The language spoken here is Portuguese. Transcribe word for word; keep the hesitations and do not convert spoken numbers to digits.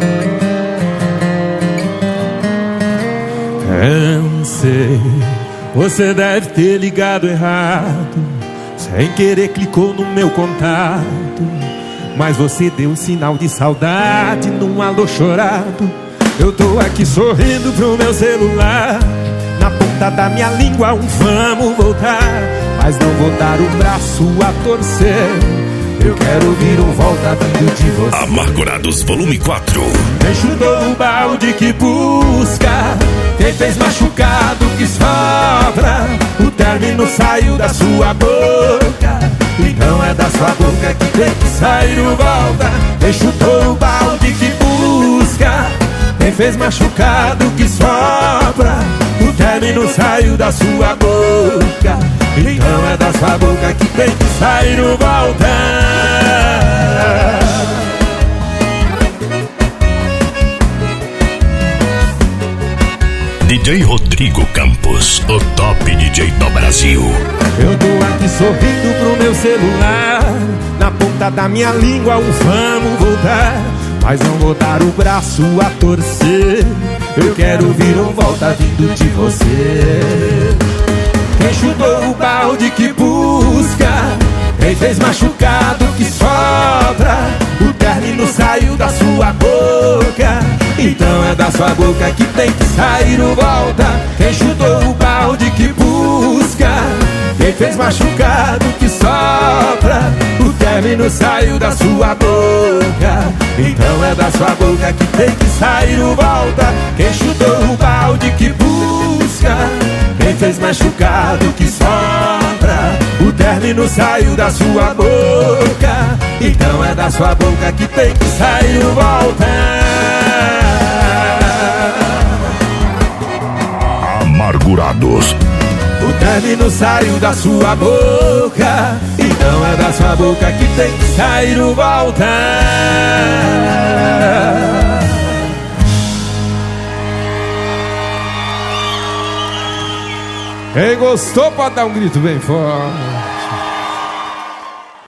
Cansei, você deve ter ligado errado. Sem querer clicou no meu contato, mas você deu um sinal de saudade num alô chorado. Eu tô aqui sorrindo pro meu celular, na ponta da minha língua um vamos voltar, mas não vou dar o braço a torcer. Eu quero ouvir um volta vindo de você. Amargurados Volume quatro. Quem chutou o balde que busca, quem fez machucado que sobra, o término saiu da sua boca, então é da sua boca que tem que sair o volta. Quem chutou o balde que busca, quem fez machucado que sobra, o término saiu da sua boca, então é da sua boca que tem que sair o volta. D J Rodrigo Campos, o top D J do Brasil. Eu tô aqui sorrindo pro meu celular, na ponta da minha língua um vamos voltar, mas não vou dar o braço a torcer. Eu quero ouvir um volta vindo de você. Quem chutou o balde que busca, quem fez machucado que sobra, o término saiu da sua boca, então é da sua boca que tem que sair o volta. Quem chutou o balde que busca, quem fez machucado que sobra, o término saiu da sua boca, então é da sua boca que tem que sair o volta. Quem chutou o balde que busca, quem fez machucado que sobra, o término saiu da sua boca, então é da sua boca que tem que sair o volta. Amargurados. O término saiu da sua boca, então é da sua boca que tem que sair o volta. Quem gostou pode dar um grito bem forte.